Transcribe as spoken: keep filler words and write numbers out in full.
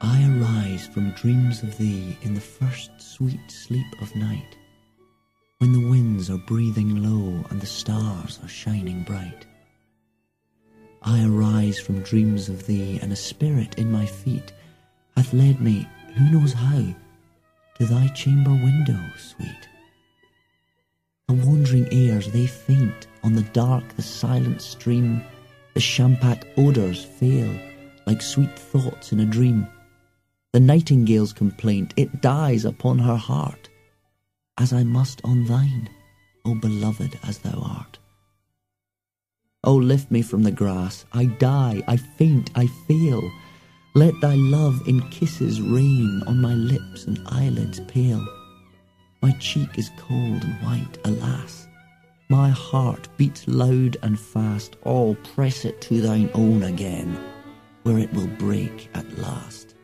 I arise from dreams of thee in the first sweet sleep of night, when the winds are breathing low and the stars are shining bright. I arise from dreams of thee, and a spirit in my feet hath led me, who knows how, to thy chamber window, sweet. The wandering airs, they faint on the dark, the silent stream, the champak odours fail like sweet thoughts in a dream. The nightingale's complaint, it dies upon her heart, as I must on thine, O beloved as thou art. O lift me from the grass, I die, I faint, I fail. Let thy love in kisses rain on my lips and eyelids pale. My cheek is cold and white, alas. My heart beats loud and fast. Oh, press it to thine own again, where it will break at last.